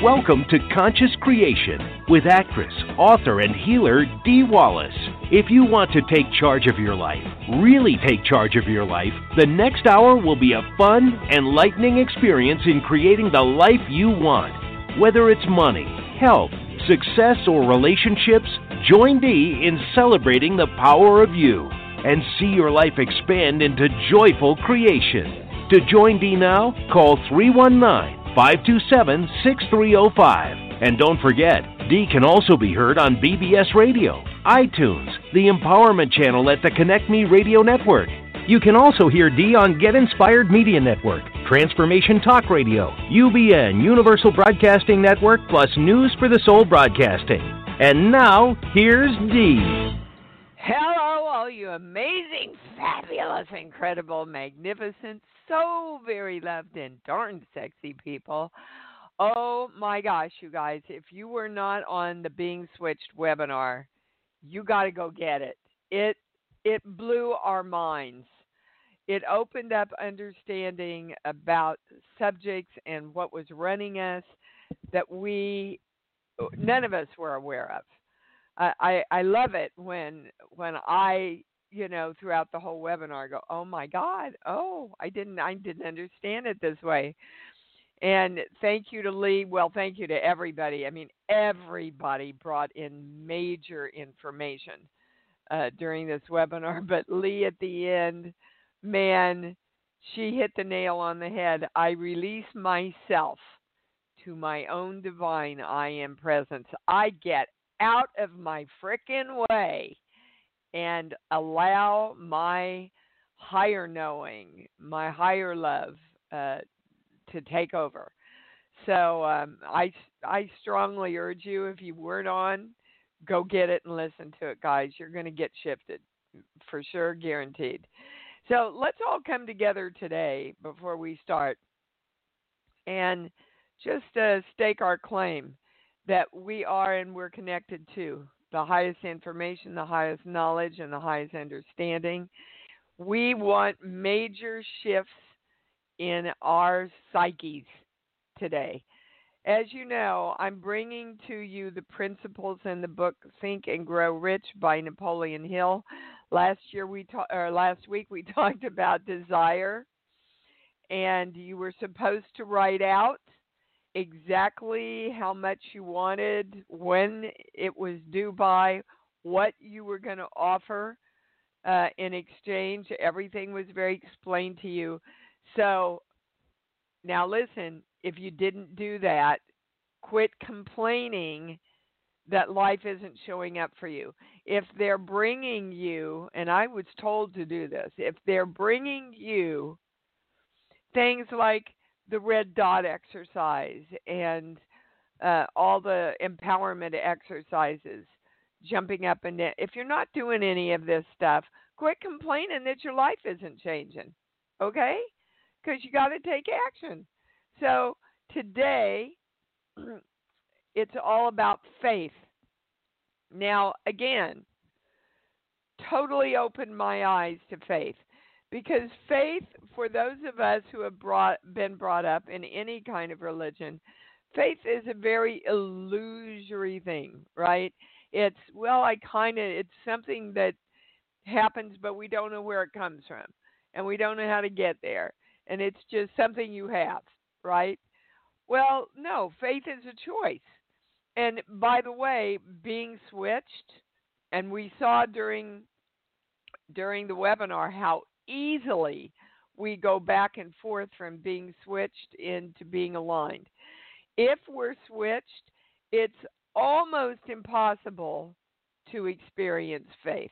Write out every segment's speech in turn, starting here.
Welcome to Conscious Creation with actress, author, and healer Dee Wallace. If you want to take charge of your life, really take charge of your life, the next hour will be a fun, enlightening experience in creating the life you want. Whether it's money, health, success, or relationships, join Dee in celebrating the power of you and see your life expand into joyful creation. To join Dee now, call 319-527-6305. And don't forget, Dee can also be heard on BBS Radio, iTunes, the Empowerment Channel at the Connect Me Radio Network. You can also hear Dee on Get Inspired Media Network, Transformation Talk Radio, UBN, Universal Broadcasting Network, plus News for the Soul Broadcasting. And now, here's Dee. Hello, all you amazing, fabulous, incredible, magnificent, so very loved and darn sexy people. Oh my gosh, you guys, if you were not on the Being Switched webinar, you got to go get it. It blew our minds. It opened up understanding about subjects and what was running us that none of us were aware of. I love it when I, throughout the whole webinar go, oh my God, I didn't understand it this way. And thank you to Lee. Well, thank you to everybody. I mean, everybody brought in major information during this webinar. But Lee at the end, man, she hit the nail on the head. I release myself to my own divine I am presence. I get out of my frickin' way and allow my higher knowing, my higher love to take over. So I strongly urge you, if you weren't on, go get it and listen to it, guys. You're going to get shifted, for sure, guaranteed. So let's all come together today before we start and just stake our claim that we are and we're connected to the highest information, the highest knowledge, and the highest understanding. We want major shifts in our psyches today. As you know, I'm bringing to you the principles in the book Think and Grow Rich by Napoleon Hill. Last week we talked about desire, and you were supposed to write out exactly how much you wanted, when it was due by, what you were going to offer in exchange. Everything was very explained to you. So now listen, if you didn't do that, quit complaining that life isn't showing up for you. If they're bringing you, and I was told to do this, if they're bringing you things like the red dot exercise and all the empowerment exercises, jumping up and down. If you're not doing any of this stuff, quit complaining that your life isn't changing, okay? Because you got to take action. So today, it's all about faith. Now, again, totally opened my eyes to faith. Because faith, for those of us who have been brought up in any kind of religion, faith is a very illusory thing, right? It's something that happens, but we don't know where it comes from, and we don't know how to get there, and it's just something you have, right? Well, no, faith is a choice. And by the way, being switched, and we saw during the webinar how easily we go back and forth from being switched into being aligned. If we're switched, it's almost impossible to experience faith.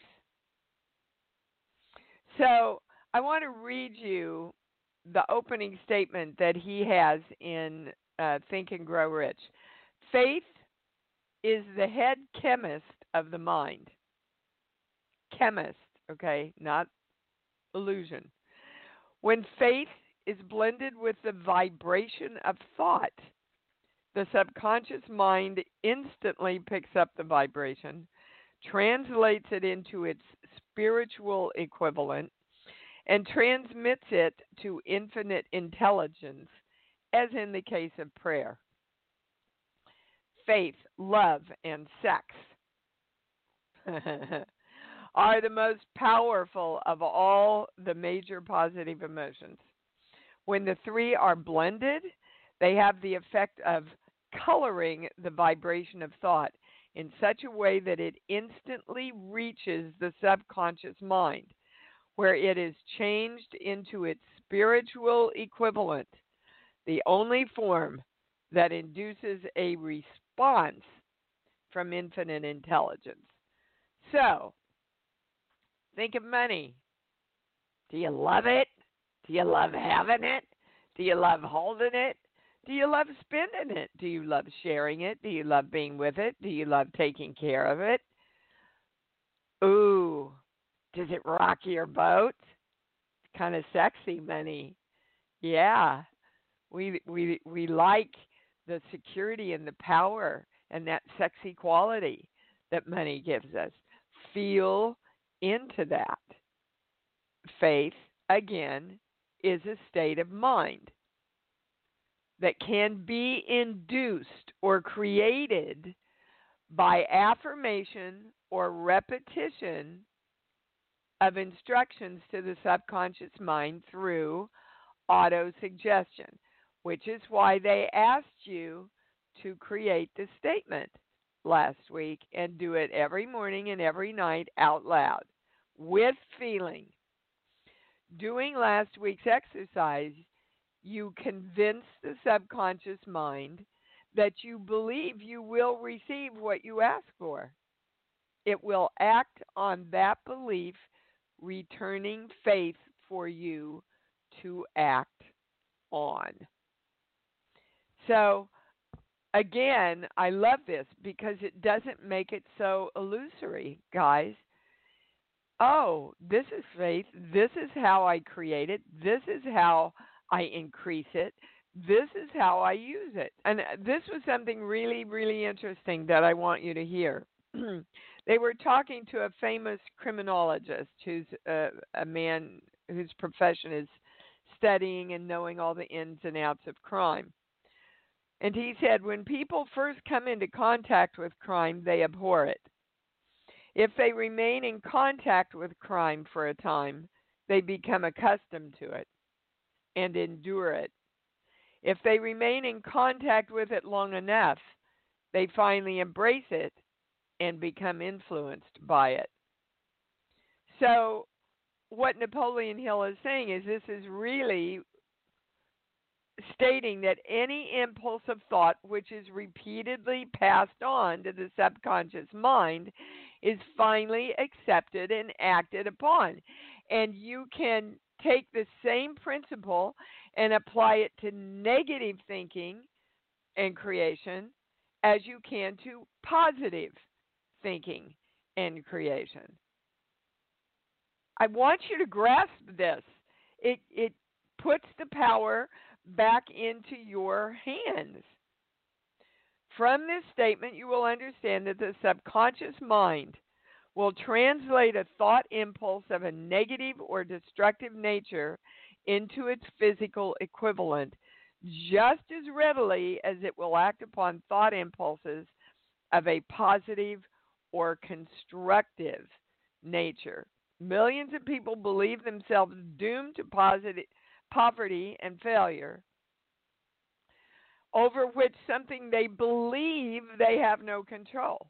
So I want to read you the opening statement that he has in Think and Grow Rich. Faith is the head chemist of the mind. Chemist, okay, not illusion. When faith is blended with the vibration of thought, the subconscious mind instantly picks up the vibration, translates it into its spiritual equivalent, and transmits it to infinite intelligence, as in the case of prayer. faith, love, and sex are the most powerful of all the major positive emotions. When the three are blended, they have the effect of coloring the vibration of thought in such a way that it instantly reaches the subconscious mind, where it is changed into its spiritual equivalent, the only form that induces a response from infinite intelligence. So, think of money. Do you love it? Do you love having it? Do you love holding it? Do you love spending it? Do you love sharing it? Do you love being with it? Do you love taking care of it? Ooh, does it rock your boat? Kind of sexy money. Yeah. We like the security and the power and that sexy quality that money gives us. Feel into that. Faith, again, is a state of mind that can be induced or created by affirmation or repetition of instructions to the subconscious mind through autosuggestion, which is why they asked you to create the statement last week and do it every morning and every night out loud with feeling. Doing last week's exercise, you convince the subconscious mind that you believe you will receive what you ask for. It will act on that belief, returning faith for you to act on. So, again, I love this because it doesn't make it so illusory, guys. Oh, this is faith. This is how I create it. This is how I increase it. This is how I use it. And this was something really, really interesting that I want you to hear. They were talking to a famous criminologist who's a man whose profession is studying and knowing all the ins and outs of crime. And he said, when people first come into contact with crime, they abhor it. If they remain in contact with crime for a time, they become accustomed to it and endure it. If they remain in contact with it long enough, they finally embrace it and become influenced by it. So what Napoleon Hill is saying is this is really stating that any impulse of thought which is repeatedly passed on to the subconscious mind is finally accepted and acted upon. And you can take the same principle and apply it to negative thinking and creation as you can to positive thinking and creation. I want you to grasp this. It puts the power back into your hands. From this statement, you will understand that the subconscious mind will translate a thought impulse of a negative or destructive nature into its physical equivalent just as readily as it will act upon thought impulses of a positive or constructive nature. Millions of people believe themselves doomed to poverty and failure, over which something they believe they have no control.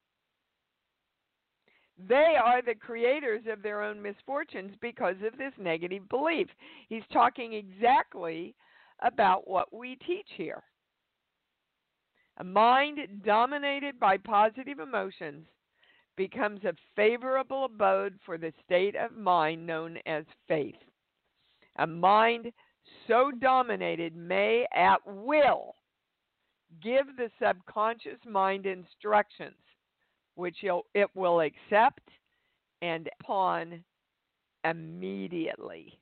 They are the creators of their own misfortunes because of this negative belief. He's talking exactly about what we teach here. A mind dominated by positive emotions becomes a favorable abode for the state of mind known as faith. A mind so dominated may at will give the subconscious mind instructions which it will accept and upon immediately.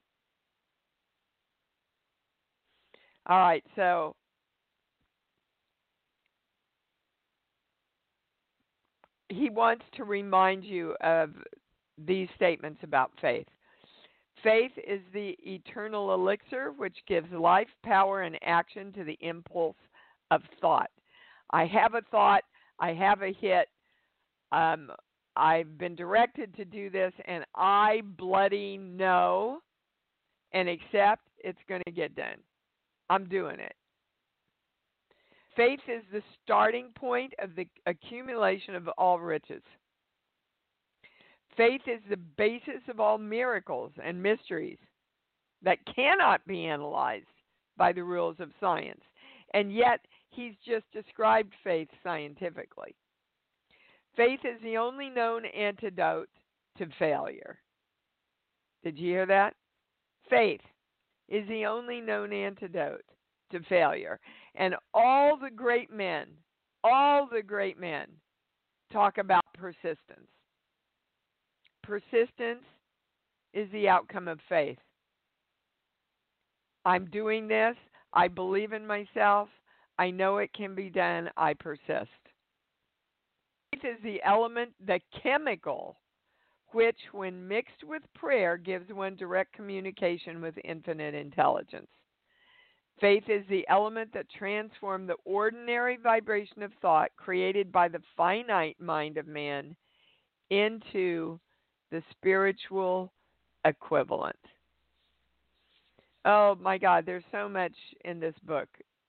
All right, so he wants to remind you of these statements about faith. Faith is the eternal elixir which gives life, power, and action to the impulse of thought. I have a thought, I have a hit, I've been directed to do this, and I bloody know and accept it's going to get done. I'm doing it. Faith is the starting point of the accumulation of all riches. Faith is the basis of all miracles and mysteries that cannot be analyzed by the rules of science. And yet, he's just described faith scientifically. Faith is the only known antidote to failure. Did you hear that? Faith is the only known antidote to failure. And all the great men talk about persistence. Persistence is the outcome of faith. I'm doing this. I believe in myself. I know it can be done. I persist. Faith is the element, the chemical, which, when mixed with prayer, gives one direct communication with infinite intelligence. Faith is the element that transforms the ordinary vibration of thought created by the finite mind of man into the spiritual equivalent. Oh my God, there's so much in this book.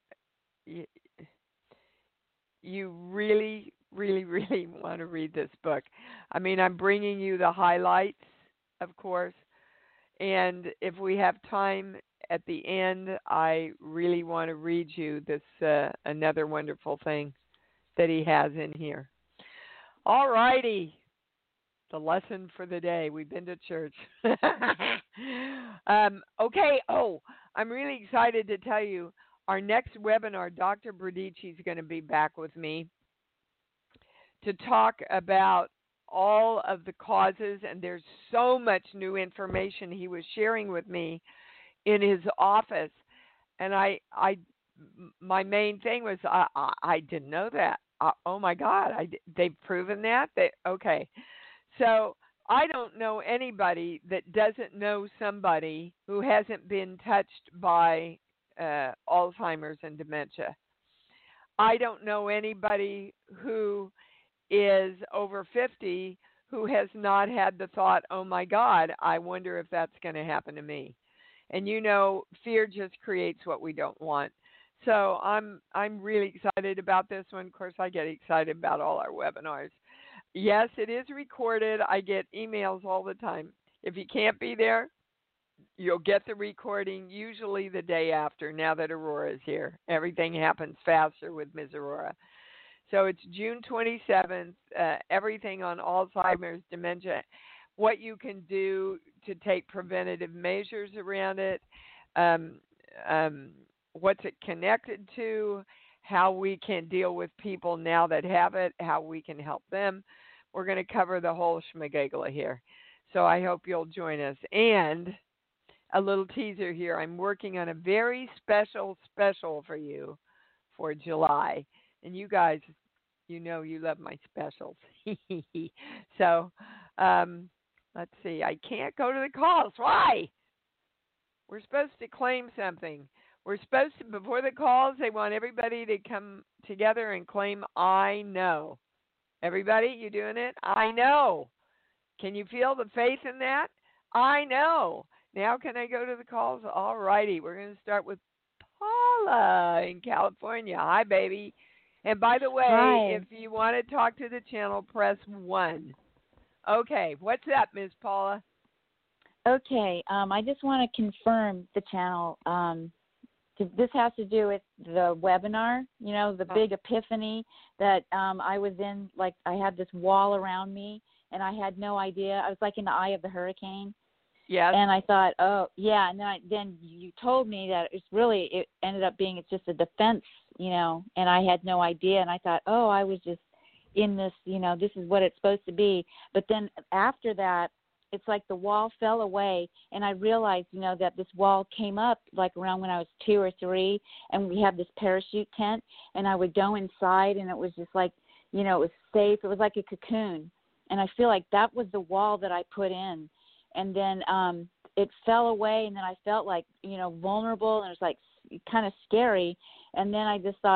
You really, really, really want to read this book. I mean, I'm bringing you the highlights, of course, and if we have time at the end, I really want to read you this another wonderful thing that he has in here. All righty. The lesson for the day. We've been to church. Okay. Oh, I'm really excited to tell you our next webinar, Dr. Bradici is going to be back with me to talk about all of the causes, and there's so much new information he was sharing with me in his office, and my main thing was I didn't know that. Oh my God, they've proven that. Okay, so I don't know anybody that doesn't know somebody who hasn't been touched by Alzheimer's and dementia. I don't know anybody who is over 50 who has not had the thought, oh my God, I wonder if that's going to happen to me. And you know, fear just creates what we don't want. So I'm really excited about this one. Of course, I get excited about all our webinars. Yes, it is recorded. I get emails all the time. If you can't be there, you'll get the recording usually the day after, now that Aurora is here. Everything happens faster with Ms. Aurora. So it's June 27th, everything on Alzheimer's, dementia, what you can do to take preventative measures around it, what's it connected to, how we can deal with people now that have it, how we can help them. We're going to cover the whole schmagagla here. So I hope you'll join us. And a little teaser here, I'm working on a very special for you for July. And you guys, you know you love my specials. So, let's see. I can't go to the calls. Why? We're supposed to claim something. We're supposed to, before the calls, they want everybody to come together and claim, I know. Everybody, you doing it? I know. Can you feel the faith in that? I know. Now can I go to the calls? All righty. We're going to start with Paula in California. Hi, baby. And by the way, Hi. if you want to talk to the channel, press 1. Okay, what's up, Miss Paula? Okay, I just want to confirm the channel. This has to do with the webinar, you know, the big epiphany that I was in. Like, I had this wall around me, and I had no idea. I was like in the eye of the hurricane. Yes. And I thought, oh, yeah. And then you told me that it ended up being it's just a defense, you know, and I had no idea. And I thought, oh, I was just in this, you know, this is what it's supposed to be. But then after that, it's like the wall fell away, and I realized, you know, that this wall came up like around when I was 2 or 3, and we had this parachute tent, and I would go inside, and it was just like, you know, it was safe. It was like a cocoon, and I feel like that was the wall that I put in. And then it fell away, and then I felt like, you know, vulnerable, and it was like kind of scary. And then I just thought,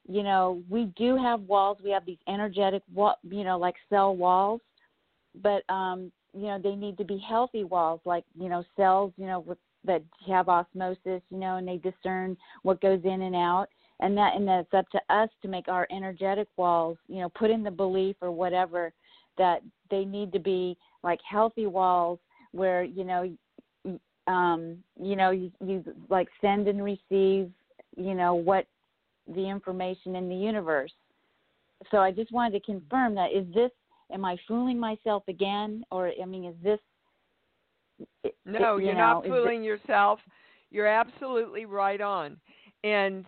we do have walls. We have these energetic, like cell walls, but they need to be healthy walls, like cells, that have osmosis, and they discern what goes in and out, and that's up to us to make our energetic walls, put in the belief or whatever that they need to be like healthy walls where you like send and receive, what the information in the universe. So I just wanted to confirm that. Am I fooling myself again? Or, is this... No, you're not fooling yourself. You're absolutely right on. And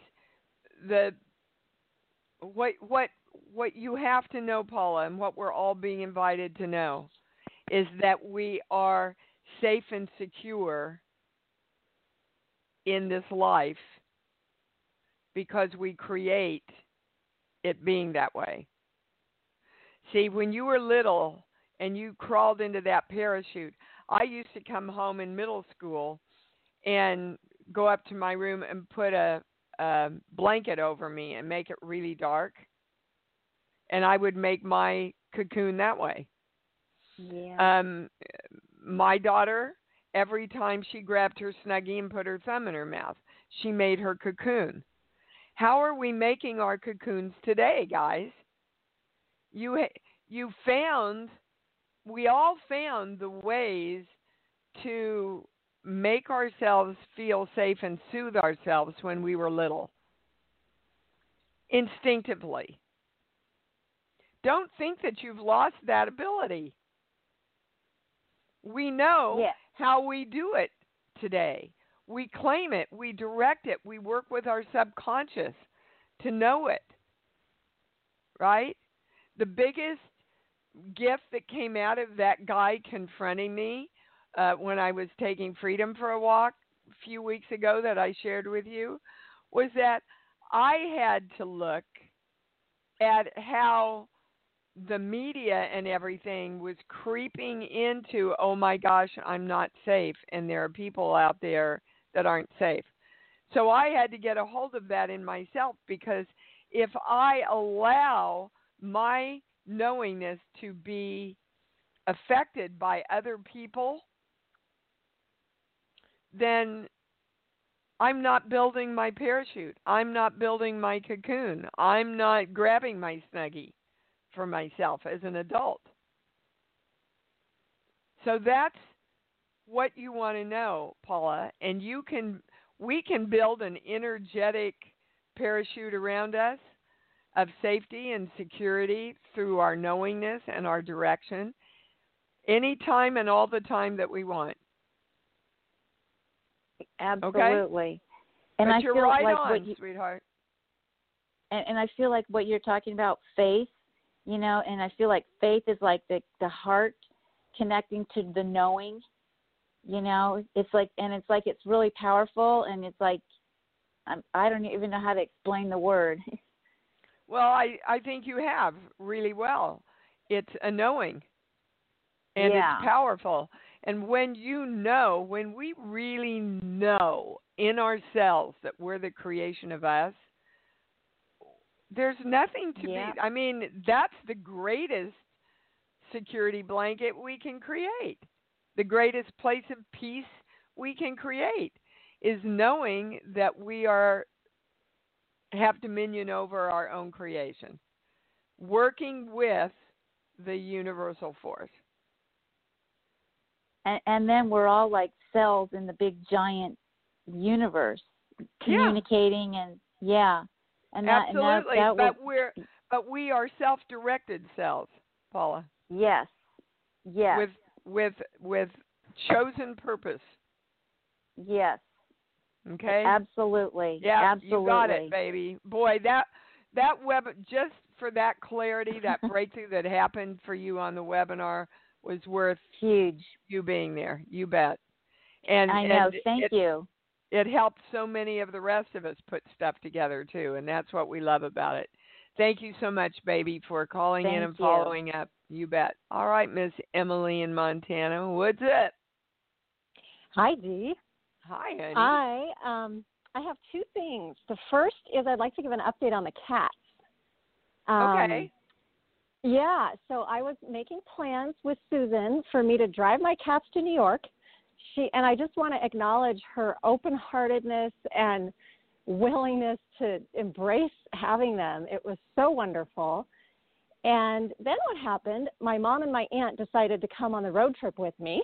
what you have to know, Paula, and what we're all being invited to know, is that we are safe and secure in this life because we create it being that way. See, when you were little and you crawled into that parachute, I used to come home in middle school and go up to my room and put a blanket over me and make it really dark. And I would make my cocoon that way. Yeah. My daughter, every time she grabbed her Snuggie and put her thumb in her mouth, she made her cocoon. How are we making our cocoons today, guys? We all found the ways to make ourselves feel safe and soothe ourselves when we were little. Instinctively. Don't think that you've lost that ability. We know how we do it today. We claim it. We direct it. We work with our subconscious to know it. Right? The biggest gift that came out of that guy confronting me when I was taking Freedom for a walk a few weeks ago that I shared with you was that I had to look at how the media and everything was creeping into, oh my gosh, I'm not safe, and there are people out there that aren't safe. So I had to get a hold of that in myself, because if I allow my knowingness to be affected by other people, then I'm not building my parachute. I'm not building my cocoon. I'm not grabbing my Snuggie for myself as an adult. So that's what you want to know, Paula, and we can build an energetic parachute around us of safety and security through our knowingness and our direction anytime and all the time that we want. Absolutely. Okay? And but I you're feel right like on, sweetheart. And I feel like what you're talking about, faith, and I feel like faith is like the heart connecting to the knowing, it's like it's really powerful, and it's like, I don't even know how to explain the word. Well, I think you have really well. It's a knowing, and it's powerful. And when when we really know in ourselves that we're the creation of us, there's nothing to be. I mean, that's the greatest security blanket we can create. The greatest place of peace we can create is knowing that we have dominion over our own creation, working with the universal force. And then we're all like cells in the big giant universe, communicating and and absolutely. that but we are self-directed cells, Paula. Yes. With chosen purpose. Yes. Okay. Absolutely. Yeah, absolutely. You got it, baby. Boy, that web, just for that clarity, that breakthrough that happened for you on the webinar was worth huge. You being there. You bet. And I know. Thank you. It helped so many of the rest of us put stuff together too, and that's what we love about it. Thank you so much, baby, for calling in and following up. You bet. All right, Miss Emily in Montana. What's up? Hi, Dee. Hi, honey. I I have two things. The first is I'd like to give an update on the cats. Okay. Yeah, so I was making plans with Susan for me to drive my cats to New York. And I just want to acknowledge her open-heartedness and willingness to embrace having them. It was so wonderful. And then what happened, my mom and my aunt decided to come on the road trip with me,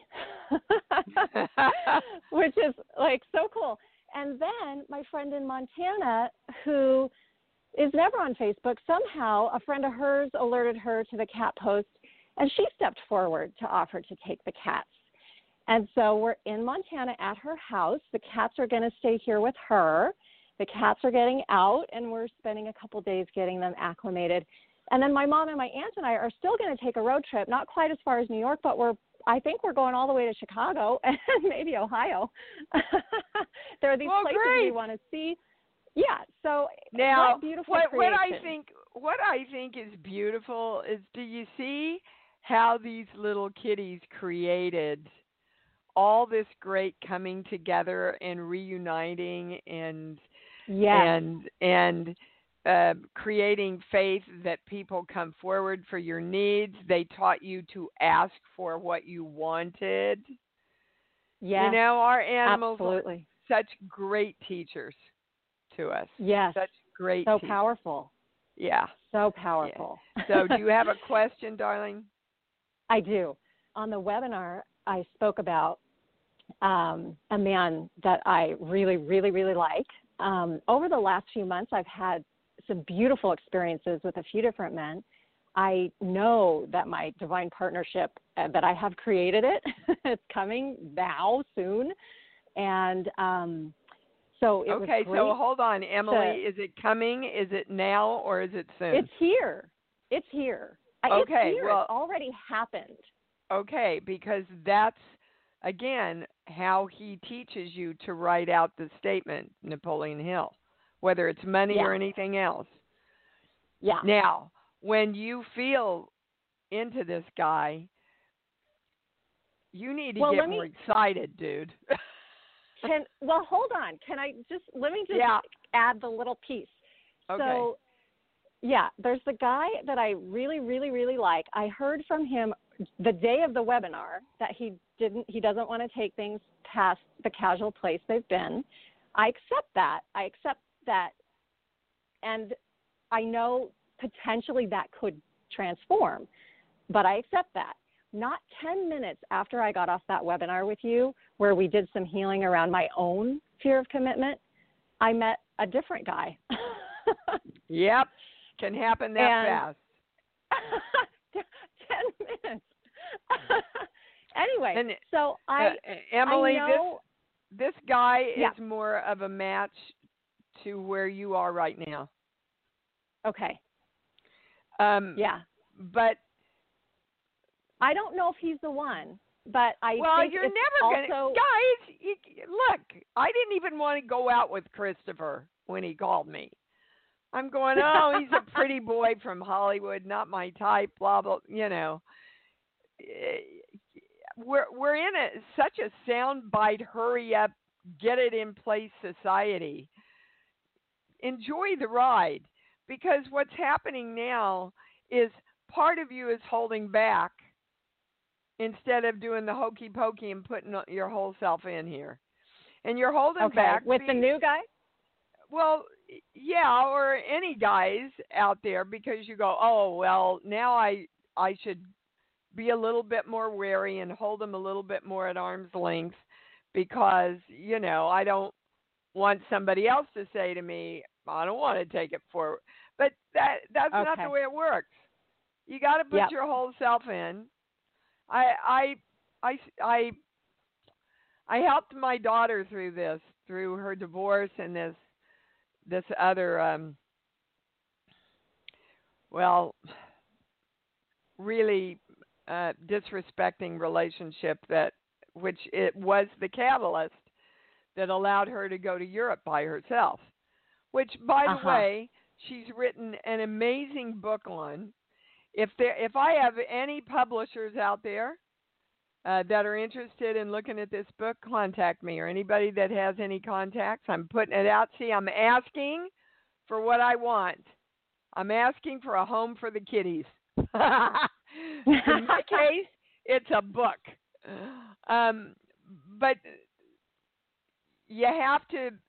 which is like so cool. And then my friend in Montana, who is never on Facebook, somehow a friend of hers alerted her to the cat post, and she stepped forward to offer to take the cats. And so we're in Montana at her house. The cats are going to stay here with her. The cats are getting out, and we're spending a couple days getting them acclimated. And then my mom and my aunt and I are still going to take a road trip, not quite as far as New York, but I think we're going all the way to Chicago and maybe Ohio. There are these places great. we want to see. Yeah, so now beautiful what I think is beautiful is, do you see how these little kitties created all this great coming together and reuniting and creating faith that people come forward for your needs. They taught you to ask for what you wanted. Yeah, you know, our animals absolutely. are such great teachers to us. Yes. Such great So teachers. powerful. Yeah. So powerful. Yeah. So do you have a question, darling? I do. On the webinar, I spoke about a man that I really, really, really like. Over the last few months, I've had some beautiful experiences with a few different men. I know that my divine partnership, that I have created it, it's coming now, soon. And so it was great. So hold on, Emily. Is it coming? Is it now, or is it soon? It's here. It's here. It's here. Well, it's already happened. Okay, because that's, again, how he teaches you to write out the statement, Napoleon Hill, whether it's money or anything else. Yeah. Now, when you feel into this guy, you need to get more excited, dude. Hold on. Let me just add the little piece. Okay. So, there's the guy that I really, really, really like. I heard from him the day of the webinar that he doesn't want to take things past the casual place they've been. I accept that. And I know potentially that could transform, but I accept that. Not 10 minutes after I got off that webinar with you, where we did some healing around my own fear of commitment, I met a different guy. Yep. Can happen that fast. 10 minutes. Anyway, so Emily, I know, this guy is more of a match to where you are right now. Okay. But I don't know if he's the one, but I think you're it's never going also... to... Guys, look, I didn't even want to go out with Christopher when he called me. I'm going, he's a pretty boy from Hollywood, not my type, blah, blah, you know. We're in such a soundbite, hurry up, get it in place society. Enjoy the ride, because what's happening now is part of you is holding back instead of doing the hokey pokey and putting your whole self in here. And you're holding back. With the new guy? Well, yeah, or any guys out there, because you go, now I should be a little bit more wary and hold them a little bit more at arm's length, because, I don't want somebody else to say to me, I don't want to take it forward. But that's not the way it works. You got to put your whole self in. I helped my daughter through her divorce and this other really disrespecting relationship, which it was the catalyst that allowed her to go to Europe by herself, which, by the way, she's written an amazing book on. If I have any publishers out there, that are interested in looking at this book, contact me, or anybody that has any contacts. I'm putting it out. See, I'm asking for what I want. I'm asking for a home for the kitties. In my case, it's a book. But you have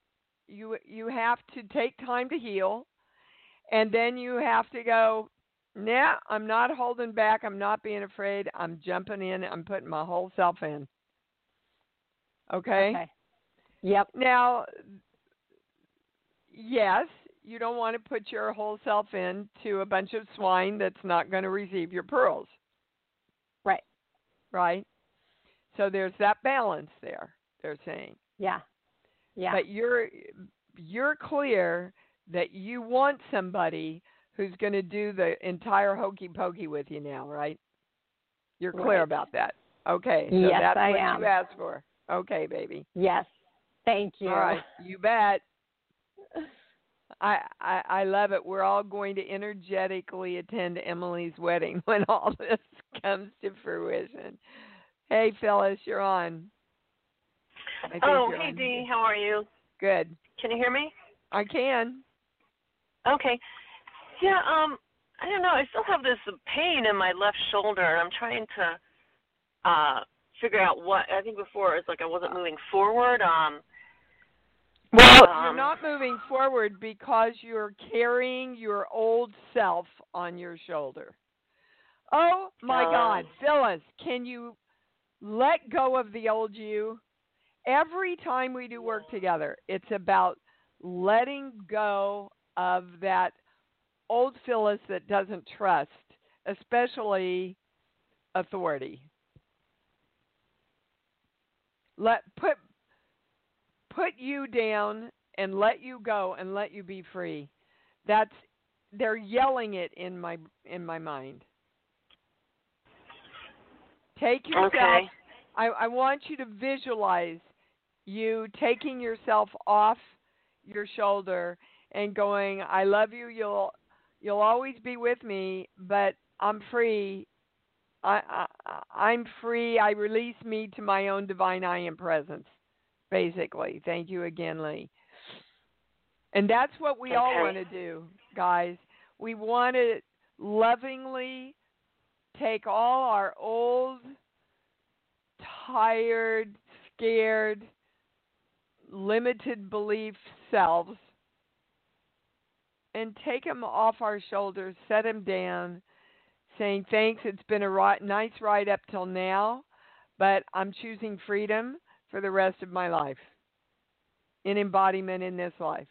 to take time to heal, and then you have to go, nah, I'm not holding back. I'm not being afraid. I'm jumping in. I'm putting my whole self in. Okay? Yep. Now, yes, you don't want to put your whole self into a bunch of swine that's not going to receive your pearls. Right. Right? So there's that balance there, they're saying. Yeah. Yeah. But you're clear that you want somebody who's going to do the entire hokey pokey with you now, right? You're clear about that. Okay. So yes, that's I what am. you asked for. Okay, baby. Yes. Thank you. All right. You bet. I love it. We're all going to energetically attend Emily's wedding when all this comes to fruition. Hey, Phyllis, you're on. Oh, hey, Dee. How are you? Good. Can you hear me? I can. Okay. Yeah, I don't know. I still have this pain in my left shoulder, and I'm trying to figure out what. I think before it's like I wasn't moving forward. Well, you're not moving forward because you're carrying your old self on your shoulder. Oh, my God. Phyllis, can you let go of the old you? Every time we do work together, it's about letting go of that old Phyllis that doesn't trust, especially authority. Put you down and let you go and let you be free. They're yelling it in my mind. Take yourself. Okay. I want you to visualize you taking yourself off your shoulder and going, I love you. You'll always be with me, but I'm free. I'm free. I release me to my own divine I am presence. Basically. Thank you again, Lee. And that's what we all want to do, guys. We want to lovingly take all our old, tired, scared, limited belief selves and take them off our shoulders, set them down, saying, thanks, it's been a nice ride up till now, but I'm choosing freedom for the rest of my life, in embodiment in this life.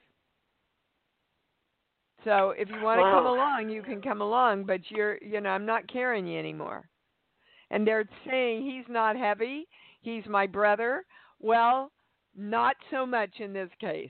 So if you want to come along, you can come along, but I'm not carrying you anymore. And they're saying he's not heavy, he's my brother. Well, not so much in this case.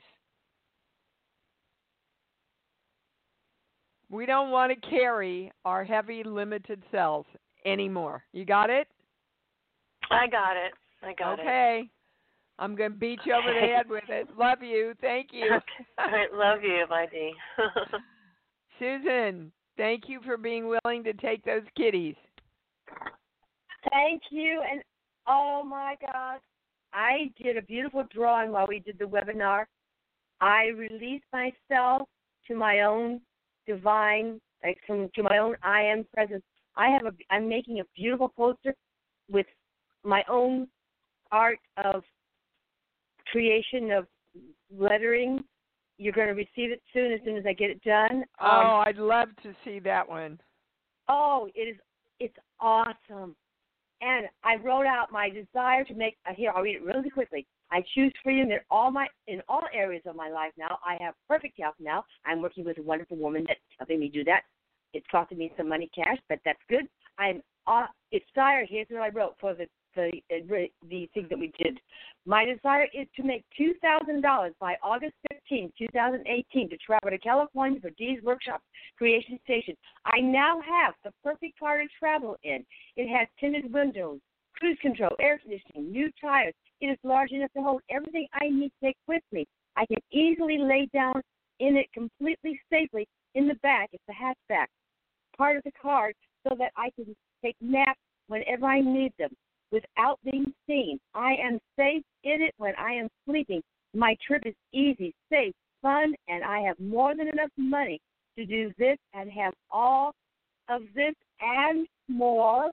We don't want to carry our heavy, limited selves anymore. You got it? I got it. Okay. I'm going to beat you over the head with it. Love you. Thank you. Okay. All right. Love you. Bye, Dee. Susan, thank you for being willing to take those kitties. Thank you. And, oh, my God, I did a beautiful drawing while we did the webinar. I released myself to my own divine, to my own I am presence. I'm making a beautiful poster with my own art of creation of lettering. You're going to receive it soon as I get it done. I'd love to see that one. Oh, it's awesome. And I wrote out my desire to make, here, I'll read it really quickly. I choose freedom in all areas of my life now. I have perfect health now. I'm working with a wonderful woman that's helping me do that. It's costing me some money cash, but that's good. It's desire. Here's what I wrote for the thing that we did. My desire is to make $2,000 by August 15, 2018 to travel to California for Dee's Workshop Creation Station. I now have the perfect car to travel in. It has tinted windows, cruise control, air conditioning, new tires. It is large enough to hold everything I need to take with me. I can easily lay down in it completely safely in the back. It's the hatchback part of the car so that I can take naps whenever I need them. without being seen. I am safe in it when I am sleeping. My trip is easy, safe, fun, and I have more than enough money to do this and have all of this and more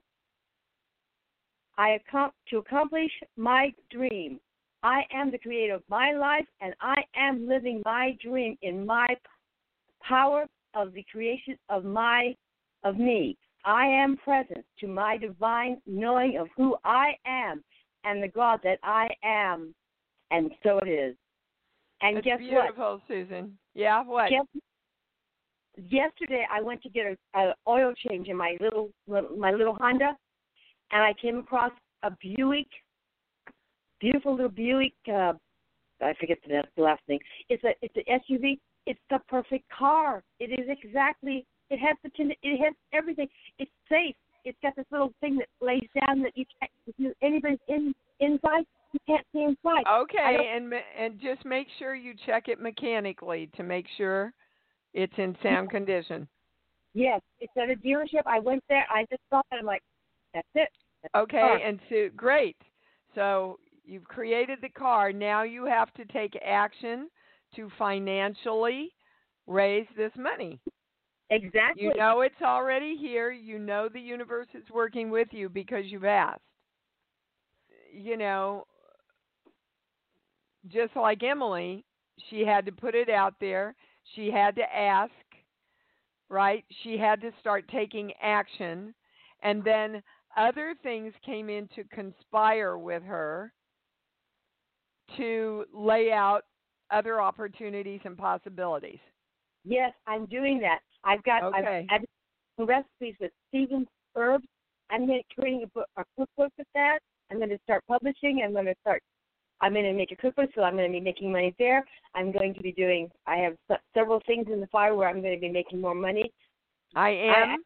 to accomplish my dream. I am the creator of my life, and I am living my dream in my power of the creation of me. I am present to my divine knowing of who I am and the God that I am, and so it is. And That's guess beautiful, what? Susan. Yeah, what? Yesterday I went to get an oil change in my little Honda, and I came across a Buick, beautiful little Buick. I forget the last name. It's an SUV. It's the perfect car. It is exactly. It has everything. It's safe. It's got this little thing that lays down that you can't. If anybody's inside, you can't see inside. Okay, and just make sure you check it mechanically to make sure it's in sound condition. Yes, it's at a dealership. I went there. I just saw it. I'm like, that's it. That's okay, and so great. So you've created the car. Now you have to take action to financially raise this money. Exactly. You know it's already here. You know the universe is working with you because you've asked. You know, just like Emily, she had to put it out there. She had to ask, right? She had to start taking action. And then other things came in to conspire with her to lay out other opportunities and possibilities. Yes, I'm doing that. I've recipes with Stephen's herbs. I'm going to create a cookbook with that. I'm going to start publishing. I'm going to make a cookbook, so I'm going to be making money there. I'm going to be I have several things in the fire where I'm going to be making more money. I am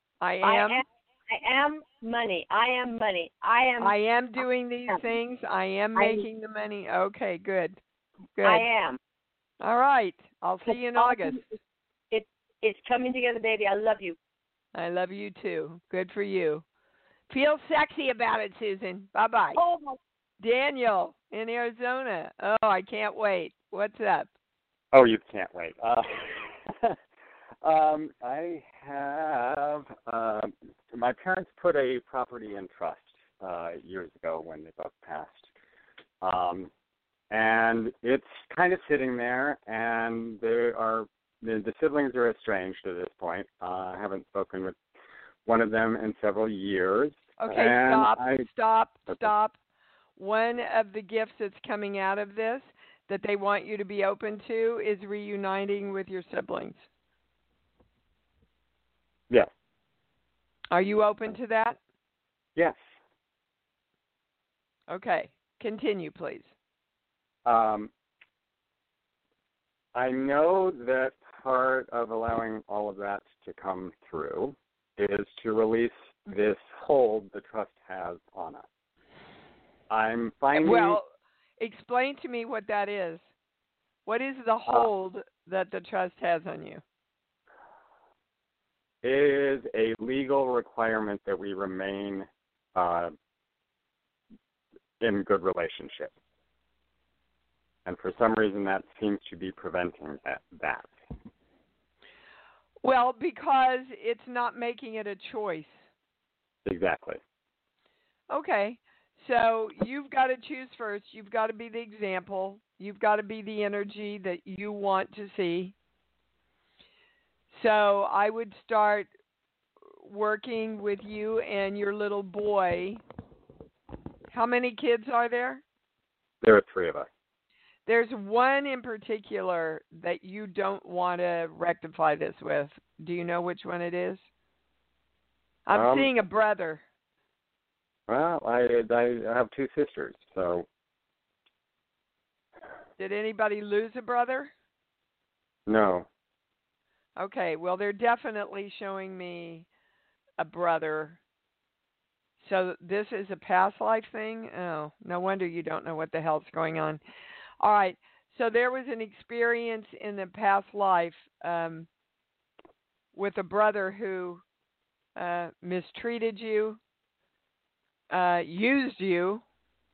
money. I am money. I am doing these things. I am making the money. Okay, good. I am. All right. I'll see you in August. It's coming together, baby. I love you. I love you too. Good for you. Feel sexy about it, Susan. Bye-bye. Oh, my. Daniel in Arizona. Oh, I can't wait. What's up? Oh, you can't wait. I have my parents put a property in trust years ago when they both passed, and it's kind of sitting there, and the siblings are estranged at this point. I haven't spoken with one of them in several years. Okay, stop. One of the gifts that's coming out of this that they want you to be open to is reuniting with your siblings. Yes. Are you open to that? Yes. Okay. Continue, please. I know that part of allowing all of that to come through is to release this hold the trust has on us. I'm finding... Well, explain to me what that is. What is the hold that the trust has on you? It is a legal requirement that we remain in good relationship. And for some reason, that seems to be preventing that. Well, because it's not making it a choice. Exactly. Okay. So you've got to choose first. You've got to be the example. You've got to be the energy that you want to see. So I would start working with you and your little boy. How many kids are there? There are 3 of us. There's one in particular that you don't want to rectify this with. Do you know which one it is? I'm seeing a brother. Well, I have 2 sisters, so... Did anybody lose a brother? No. Okay, well, they're definitely showing me a brother. So this is a past life thing? Oh, no wonder you don't know what the hell's going on. All right, so there was an experience in the past life with a brother who mistreated you, used you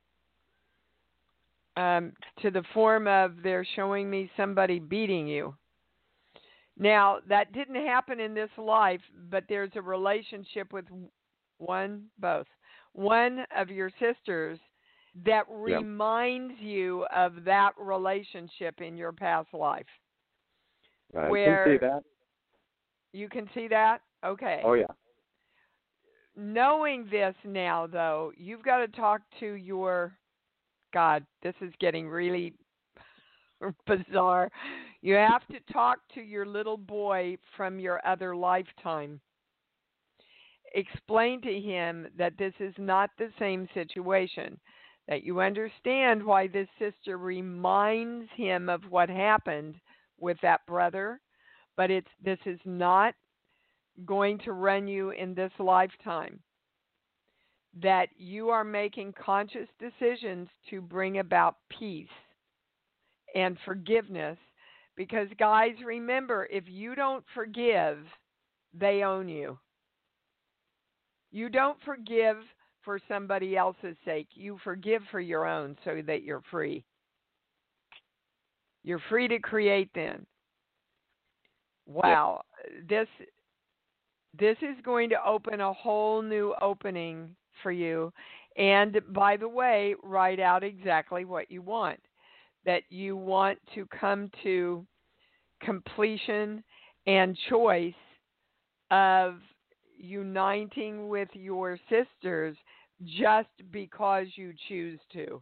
to the form of they're showing me somebody beating you. Now, that didn't happen in this life, but there's a relationship with both one of your sisters that reminds you of that relationship in your past life. I can see that. You can see that? Okay. Oh, yeah. Knowing this now, though, you've got to talk to your... God, this is getting really bizarre. You have to talk to your little boy from your other lifetime. Explain to him that this is not the same situation, that you understand why this sister reminds him of what happened with that brother, but this is not going to run you in this lifetime. That you are making conscious decisions to bring about peace and forgiveness. Because, guys, remember, if you don't forgive, they own you. You don't forgive for somebody else's sake. You forgive for your own so that you're free. You're free to create then. Wow. This is going to open a whole new opening for you. And by the way, write out exactly what you want. That you want to come to completion and choice of uniting with your sisters just because you choose to.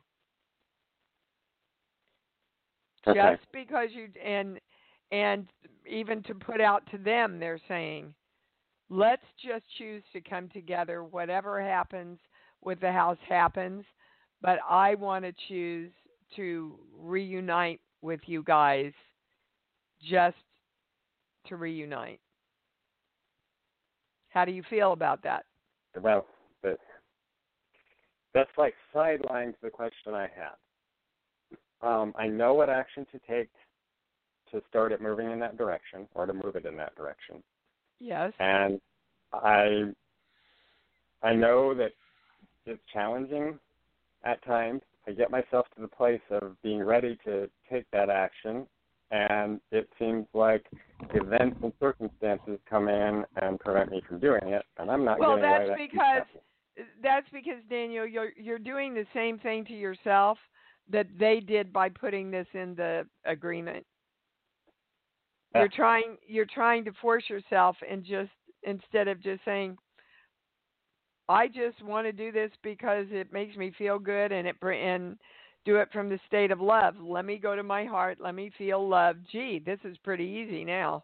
Okay. Just because you and even to put out to them, they're saying, let's just choose to come together. Whatever happens with the house happens, but I want to choose to reunite with you guys, just to reunite. How do you feel about that? Well, that's like sidelines the question I had. I know what action to take to start it moving in that direction, or to move it in that direction. Yes. And I know that it's challenging at times. I get myself to the place of being ready to take that action, and it seems like events and circumstances come in and prevent me from doing it, and I'm not getting away with that. That's because, Daniel, you're doing the same thing to yourself that they did by putting this in the agreement. You're trying to force yourself, and just instead of just saying, I just want to do this because it makes me feel good, and do it from the state of love. Let me go to my heart. Let me feel love. Gee, this is pretty easy now.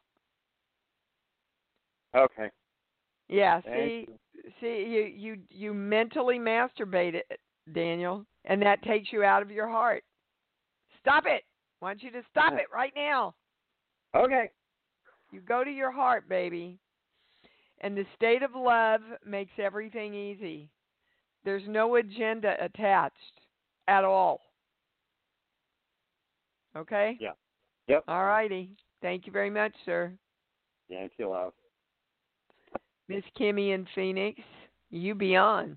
Okay. Yeah. See, you mentally masturbate it, Daniel, and that takes you out of your heart. Stop it. I want you to stop it right now. Okay. You go to your heart, baby. And the state of love makes everything easy. There's no agenda attached at all. Okay? Yeah. Yep. All righty. Thank you very much, sir. Thank you, love. Miss Kimmy in Phoenix, you be on.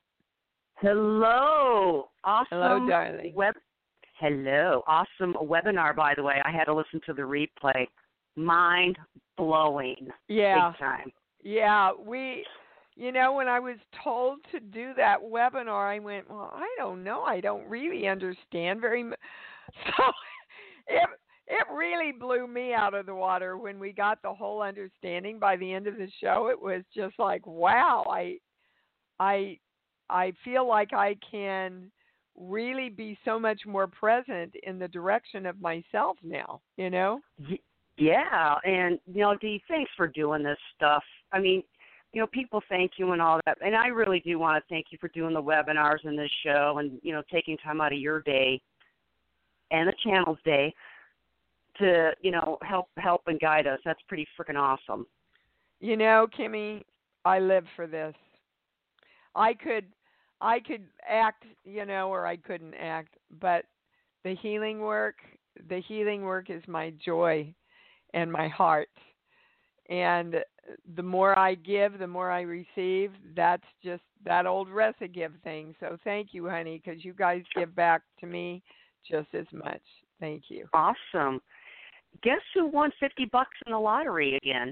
Hello. Awesome. Hello, darling. Hello. Awesome webinar, by the way. I had to listen to the replay. Mind blowing. Yeah. Big time. Yeah. When I was told to do that webinar, I went, well, I don't know. I don't really understand very much. So it really blew me out of the water when we got the whole understanding by the end of the show. It was just like, wow, I feel like I can really be so much more present in the direction of myself now, Yeah, and, Dee, thanks for doing this stuff. I mean, people thank you and all that, and I really do want to thank you for doing the webinars and this show and, taking time out of your day and the channel's day to, help and guide us. That's pretty freaking awesome. Kimmy, I live for this. I could act, or I couldn't act, but the healing work is my joy and my heart. And the more I give, the more I receive. That's just that old recipe thing. So thank you, honey, because you guys give back to me just as much. Thank you. Awesome. Guess who won $50 in the lottery again?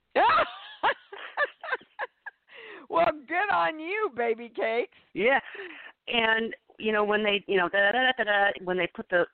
Well, good on you, baby cakes. Yeah. And when they when they put the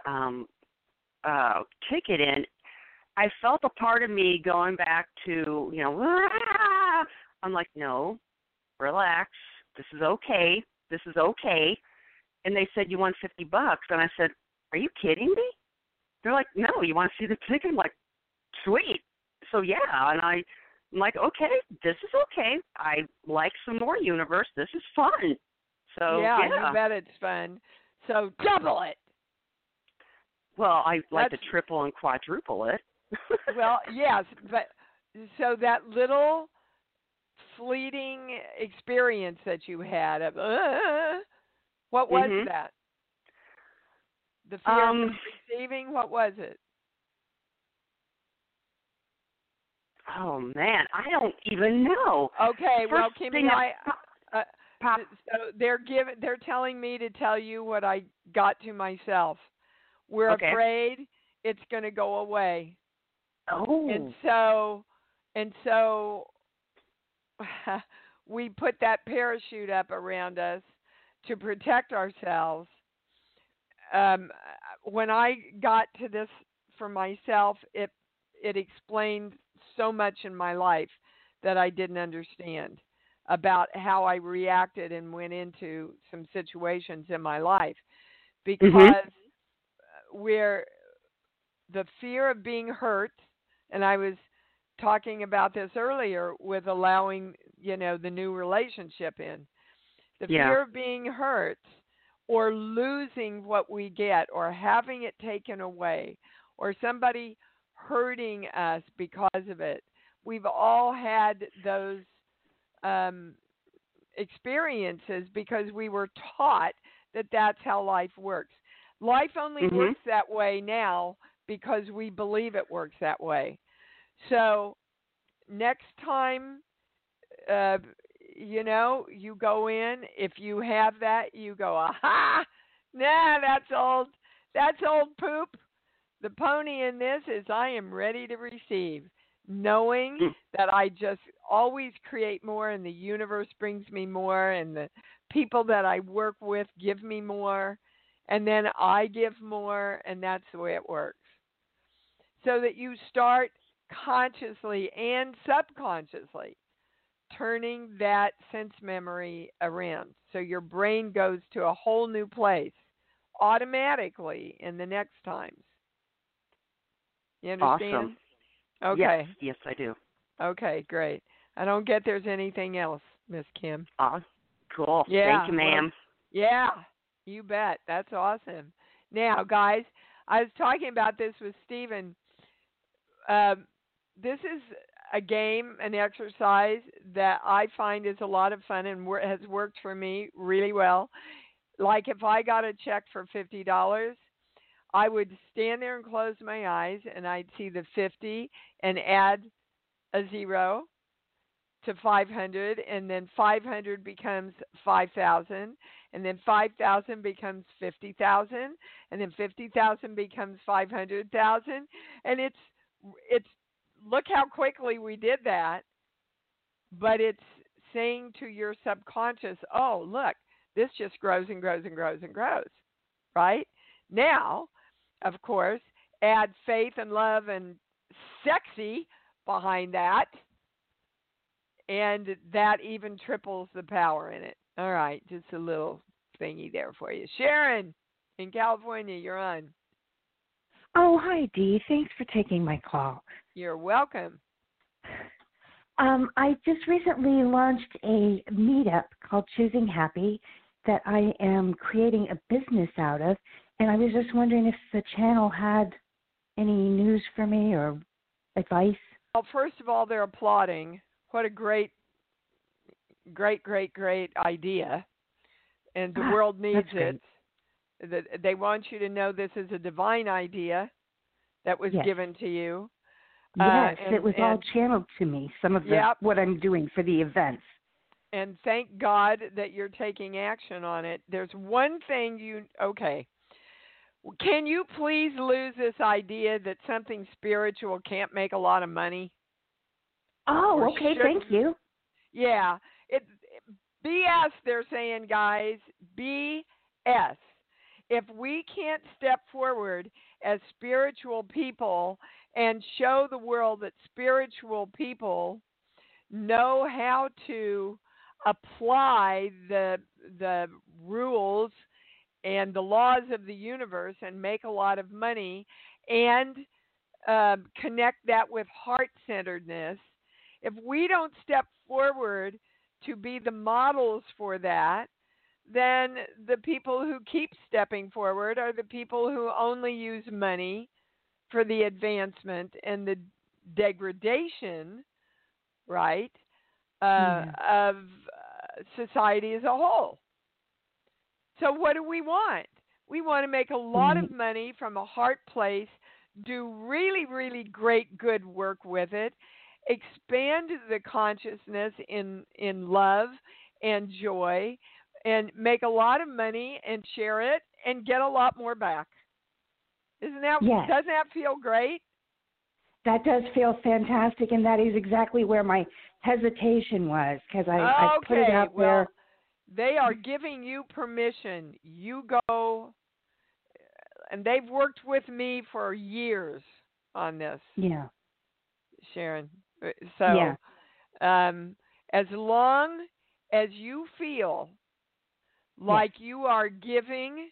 ticket in, I felt a part of me going back to I'm like, no, relax, this is okay, and they said you won $50, and I said, are you kidding me? They're like, no, you want to see the ticket? I'm like, sweet. So yeah, and I'm like, okay, this is okay. I like some more Universe. This is fun. So yeah, you bet it's fun. So double it. Well, I like to triple and quadruple it. Well, yes, but so that little fleeting experience that you had of what was that? The fear of receiving. What was it? Oh man, I don't even know. Okay, well, Kimmy, so they're telling me to tell you what I got to myself. We're afraid it's going to go away. Oh. And so we put that parachute up around us to protect ourselves. When I got to this for myself, it explained so much in my life that I didn't understand about how I reacted and went into some situations in my life, because where the fear of being hurt, and I was talking about this earlier with allowing, the new relationship in, the fear of being hurt or losing what we get or having it taken away or somebody hurting us because of it. We've all had those experiences because we were taught that that's how life works. Life only works that way now because we believe it works that way. So next time, you go in, if you have that, you go, aha, nah, that's old poop. The pony in this is I am ready to receive, knowing that I just always create more and the universe brings me more and the people that I work with give me more and then I give more, and that's the way it works. So that you start consciously and subconsciously turning that sense memory around. So your brain goes to a whole new place automatically in the next times. You understand? Awesome. Okay. Yes, I do. Okay, great. I don't get there's anything else, Miss Kim. Cool. Yeah. Thank you, ma'am. Yeah, you bet. That's awesome. Now, guys, I was talking about this with Stephen. This is a game, an exercise that I find is a lot of fun and has worked for me really well. Like if I got a check for $50, I would stand there and close my eyes and I'd see the 50 and add a 0 to 500, and then 500 becomes 5,000, and then 5,000 becomes 50,000, and then 50,000 becomes 500,000, and it's look how quickly we did that, but it's saying to your subconscious, oh, look, this just grows and grows and grows and grows, right? Now, of course, add faith and love and sexy behind that, and that even triples the power in it. All right, just a little thingy there for you. Sharon in California, you're on. Oh, hi, Dee. Thanks for taking my call. You're welcome. I just recently launched a meetup called Choosing Happy that I am creating a business out of, and I was just wondering if the channel had any news for me or advice. Well, first of all, they're applauding. What a great idea. And the world needs it. They want you to know this is a divine idea that was given to you. Yes, it was all channeled to me, some of what I'm doing for the events. And thank God that you're taking action on it. There's one thing okay. Can you please lose this idea that something spiritual can't make a lot of money? Oh, okay, thank you. Yeah. BS, they're saying, guys. BS. If we can't step forward as spiritual people and show the world that spiritual people know how to apply the rules and the laws of the universe and make a lot of money and connect that with heart-centeredness, if we don't step forward to be the models for that, then the people who keep stepping forward are the people who only use money for the advancement and the degradation, right, of society as a whole. So what do we want? We want to make a lot of money from a heart place, do really, really great good work with it, expand the consciousness in love and joy, and make a lot of money and share it and get a lot more back. Doesn't that feel great? That does feel fantastic, and that is exactly where my hesitation was, because I put it out there. They are giving you permission. You go, and they've worked with me for years on this. Yeah. Sharon. So as long as you feel like you are giving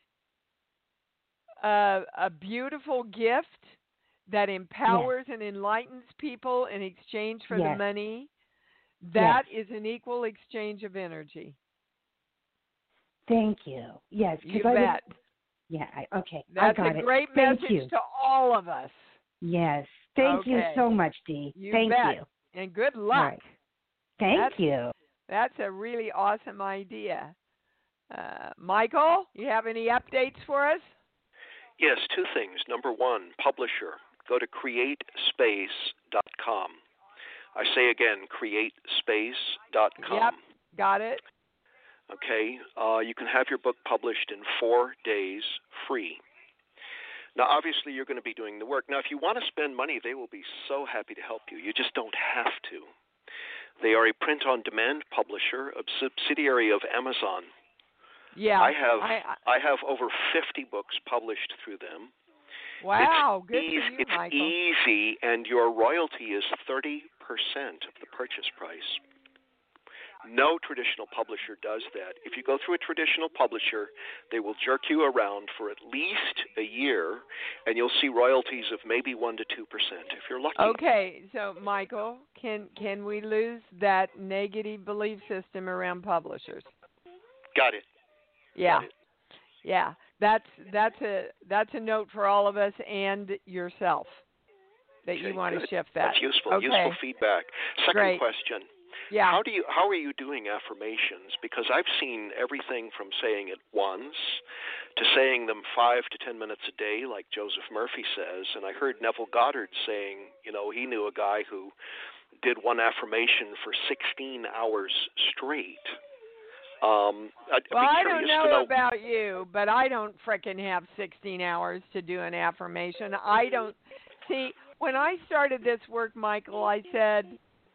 a beautiful gift that empowers and enlightens people in exchange for the money, that is an equal exchange of energy. Thank you. Yes. You bet. Okay. That's I got a great Thank message you. to all of us. Yes. Thank you so much, Dee. Thank bet. you. And good luck. Right. Thank you. That's a really awesome idea. Michael, you have any updates for us? Yes, two things. Number one, publisher. Go to createspace.com. I say again, createspace.com. Yep, got it. Okay, you can have your book published in 4 days free. Now, obviously, you're going to be doing the work. Now, if you want to spend money, they will be so happy to help you. You just don't have to. They are a print-on-demand publisher, a subsidiary of Amazon. Yeah, I have over 50 books published through them. Wow, good for you, It's Michael. easy, and your royalty is 30% of the purchase price. No traditional publisher does that. If you go through a traditional publisher, they will jerk you around for at least a year, and you'll see royalties of maybe 1% to 2% if you're lucky. Okay, so Michael, can we lose that negative belief system around publishers? Got it. Yeah. Got it. Yeah. That's a note for all of us and yourself that you want to shift that. That's useful. Okay. Useful feedback. Second question. Yeah. How are you doing affirmations? Because I've seen everything from saying it once to saying them 5 to 10 minutes a day, like Joseph Murphy says. And I heard Neville Goddard saying, he knew a guy who did one affirmation for 16 hours straight. I don't know about you, but I don't frickin' have 16 hours to do an affirmation. I don't see. When I started this work, Michael, I said,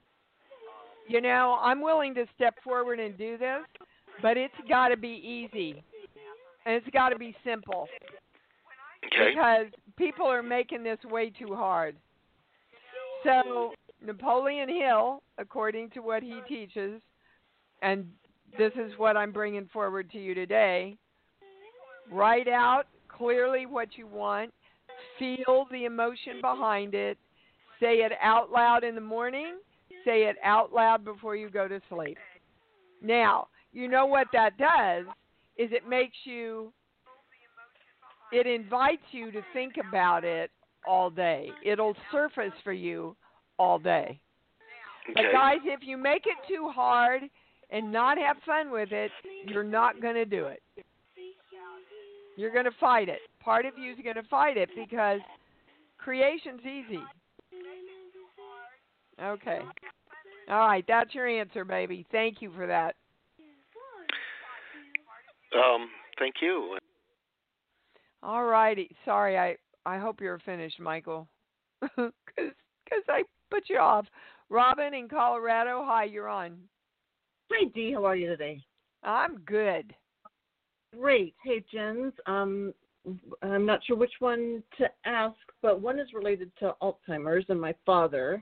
I'm willing to step forward and do this, but it's got to be easy, and it's got to be simple. Okay. Because people are making this way too hard. So Napoleon Hill, according to what he teaches, and this is what I'm bringing forward to you today, write out clearly what you want, feel the emotion behind it, say it out loud in the morning, say it out loud before you go to sleep. Now, you know what that does is it invites you to think about it all day. It'll surface for you all day. Okay. But guys, if you make it too hard and not have fun with it, you're not going to do it. You're going to fight it. Part of you is going to fight it because creation's easy. Okay. All right, that's your answer, baby. Thank you for that. Thank you. All righty. Sorry, I hope you're finished, Michael, because I put you off. Robin in Colorado, hi, you're on. Hi, Dee. How are you today? I'm good. Great. Hey, Jens. I'm not sure which one to ask, but one is related to Alzheimer's and my father.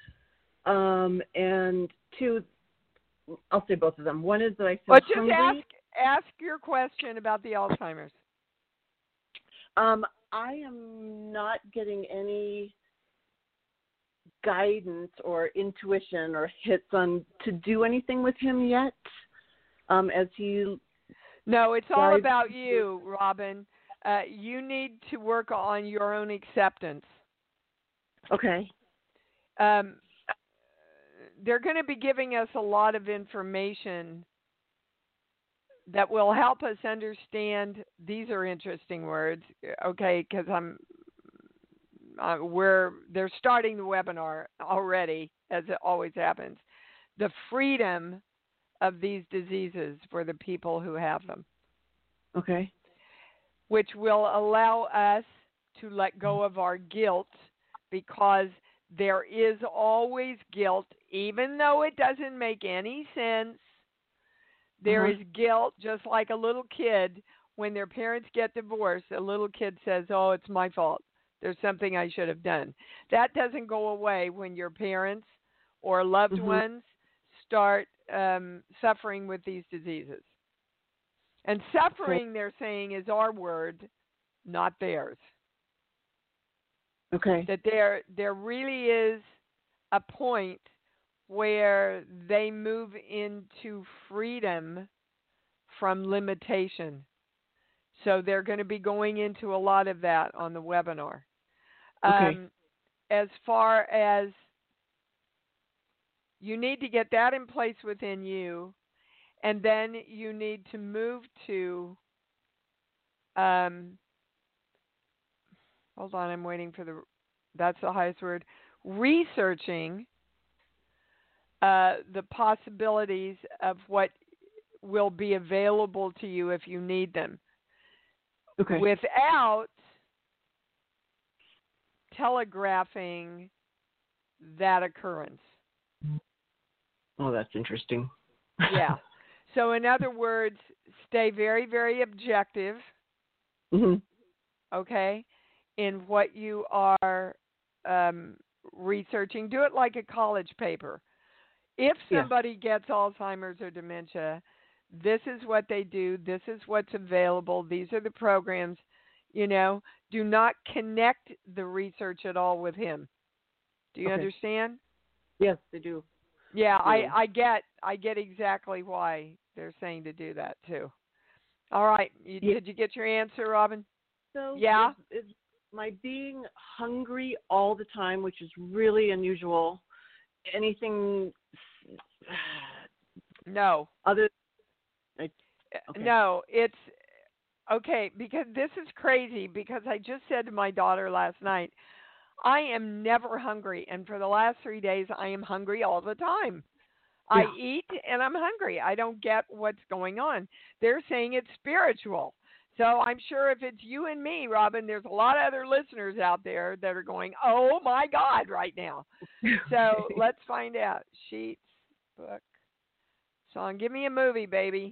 And two, I'll say both of them. One is that I feel hungry. Just ask your question about the Alzheimer's. I am not getting any guidance or intuition or hits on to do anything with him yet. As he No, it's all about you, Robin. You need to work on your own acceptance. Okay. They're going to be giving us a lot of information that will help us understand. These are interesting words, okay? Because they're starting the webinar already, as it always happens. The freedom of these diseases for the people who have them. Okay. Which will allow us to let go of our guilt, because there is always guilt, even though it doesn't make any sense. There is guilt, just like a little kid, when their parents get divorced, a little kid says, oh, it's my fault. There's something I should have done. That doesn't go away when your parents or loved ones start suffering with these diseases. And suffering, they're saying, is our word, not theirs. Okay. That there really is a point where they move into freedom from limitation. So they're going to be going into a lot of that on the webinar. Okay. As far as you need to get that in place within you, and then you need to move to, hold on, I'm waiting for that's the highest word, researching the possibilities of what will be available to you if you need them. Okay. Without telegraphing that occurrence. Oh, that's interesting. Yeah. So in other words, stay very, very objective, okay, in what you are researching. Do it like a college paper. If somebody gets Alzheimer's or dementia, this is what they do. This is what's available. These are the programs. You know, do not connect the research at all with him. Do you understand? Yes, they do. Yeah, I get exactly why they're saying to do that too. All right, did you get your answer, Robin? So yeah, is my being hungry all the time, which is really unusual. Anything? No. Other. No, it's okay, because this is crazy, because I just said to my daughter last night, I am never hungry, and for the last 3 days, I am hungry all the time. Yeah. I eat, and I'm hungry. I don't get what's going on. They're saying it's spiritual. So I'm sure if it's you and me, Robin, there's a lot of other listeners out there that are going, oh, my God, right now. So let's find out. Sheets, book, song. Give me a movie, baby.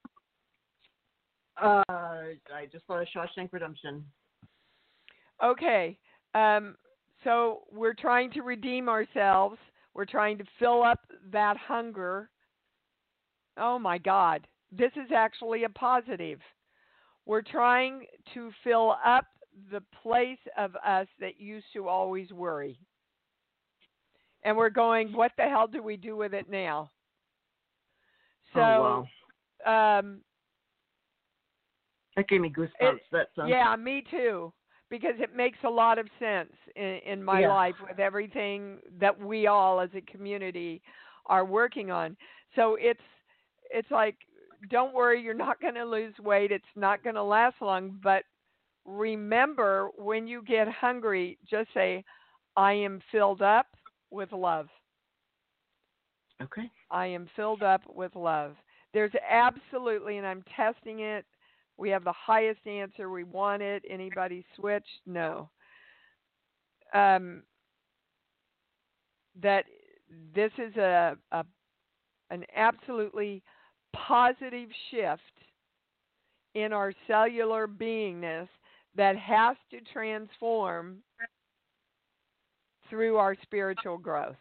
I just thought of Shawshank Redemption. Okay. So we're trying to redeem ourselves. We're trying to fill up that hunger. Oh, my God. This is actually a positive. We're trying to fill up the place of us that used to always worry. And we're going, what the hell do we do with it now? So, that gave me goosebumps. Yeah, me too. Because it makes a lot of sense in my life with everything that we all as a community are working on. So it's like, don't worry, you're not going to lose weight. It's not going to last long. But remember, when you get hungry, just say, I am filled up with love. Okay. I am filled up with love. There's absolutely, and I'm testing it, we have the highest answer. We want it. Anybody switched? No. That this is an absolutely positive shift in our cellular beingness that has to transform through our spiritual growth.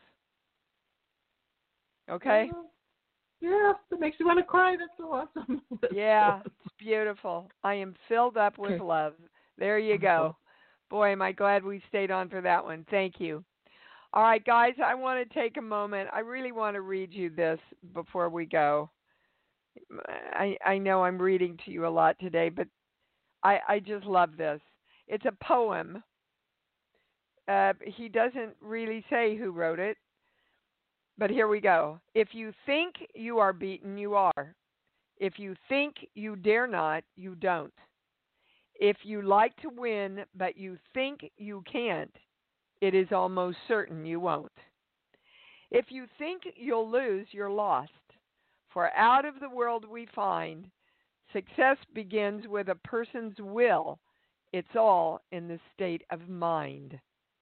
Okay? Yeah, that makes you want to cry. That's so awesome. Yeah, it's beautiful. I am filled up with love. There you go. Boy, am I glad we stayed on for that one. Thank you. All right, guys, I want to take a moment. I really want to read you this before we go. I know I'm reading to you a lot today, but I just love this. It's a poem. He doesn't really say who wrote it, but here we go. If you think you are beaten, you are. If you think you dare not, you don't. If you like to win, but you think you can't, it is almost certain you won't. If you think you'll lose, you're lost. For out of the world we find, success begins with a person's will. It's all in the state of mind.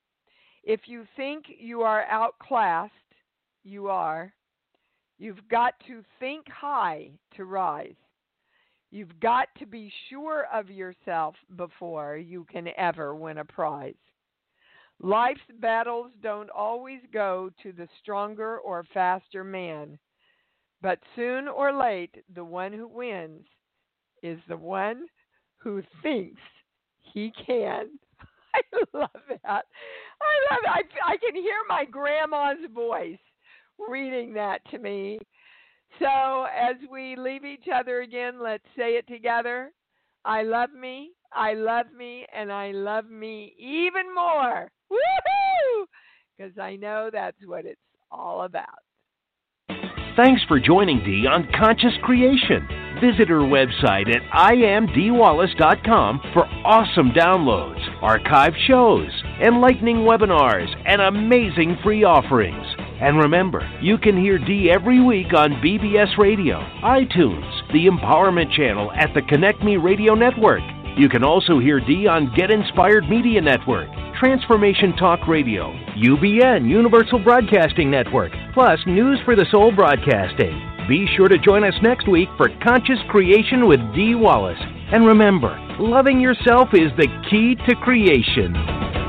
If you think you are outclassed, you are. You've got to think high to rise. You've got to be sure of yourself before you can ever win a prize. Life's battles don't always go to the stronger or faster man, but soon or late, the one who wins is the one who thinks he can. I love that. I love it. I can hear my grandma's voice reading that to me. So as we leave each other again, let's say it together. I love me, and I love me even more. Woohoo! Because I know that's what it's all about. Thanks for joining Dee on Conscious Creation. Visit her website at IamDeeWallace.com for awesome downloads, archived shows, enlightening webinars, and amazing free offerings. And remember, you can hear Dee every week on BBS Radio, iTunes, the Empowerment Channel at the Connect Me Radio Network. You can also hear Dee on Get Inspired Media Network, Transformation Talk Radio, UBN, Universal Broadcasting Network, plus News for the Soul Broadcasting. Be sure to join us next week for Conscious Creation with Dee Wallace. And remember, loving yourself is the key to creation.